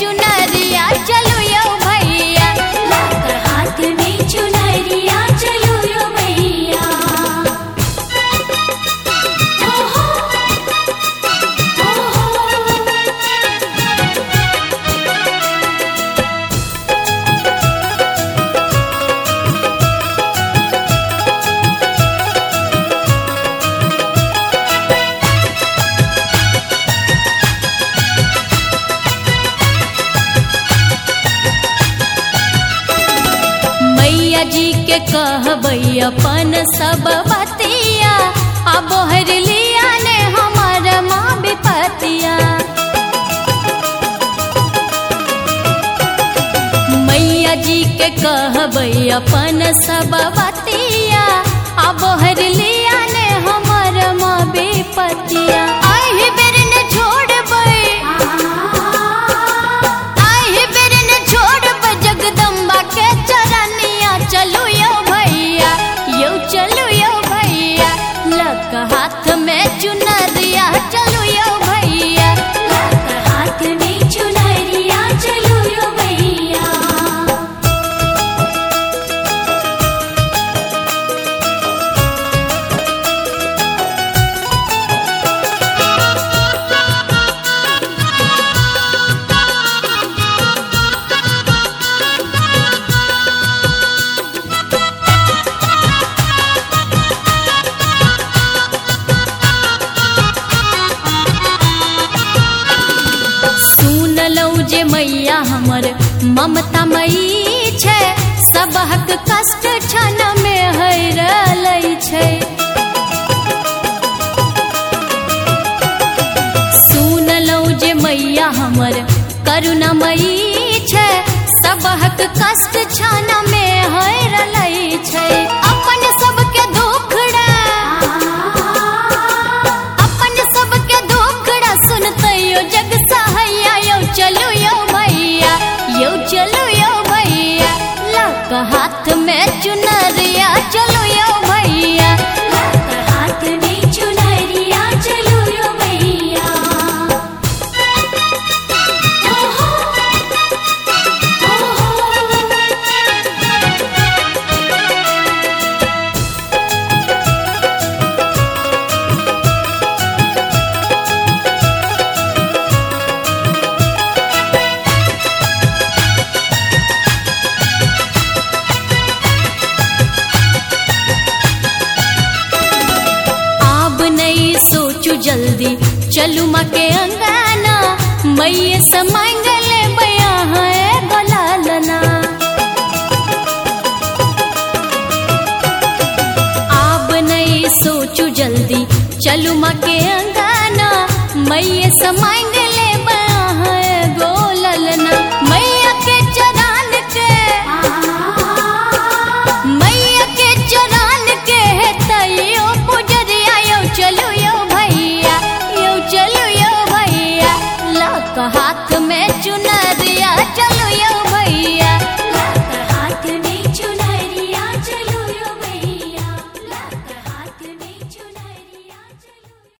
चुनरिया चलो यो भैया, लाकर हाथ में चुनरिया चलो यो भैया। ओहो मैया जी के कहबई अपन सब बतिया, अब हर लिया ने हमार माँ विपतिया। मैया जी के कहबई अपन सब बतिया, अब हर लिया ने हमार माँ विपतिया। आही बेर ने छोड़बई, आही बेर ने छोड़ब जगदम्बा के चरनिया, चलो यो भैया, यो चलो यो भैया, लक हाथ में चुनरिया चलो यो भैया, लाकर हाथ में चुनरिया चलो यो भैया। जे मैया हमर ममता मई छै, सबहक कष्ट क्षण में हरलै छै। सुनलौ जे मैया हमर करुणामयी छै, सबहक कष्ट क्षण में हरलै छै। अपन सबके दुखड़ा, अपन सबके दुखड़ा सुनतै यो जग सहैया, यो चलो यो भैया, यो चलो यो भैया, लक हाथ में चुनरिया चलो यो भैया, लाकर हाथ में चुनरिया चलो यो भैया। ओहो जल्दी चलू माँ के अंगना, मैये से मांग ले बया है गलालना। अब नहीं सोचू जल्दी चलू माँ के अंगना,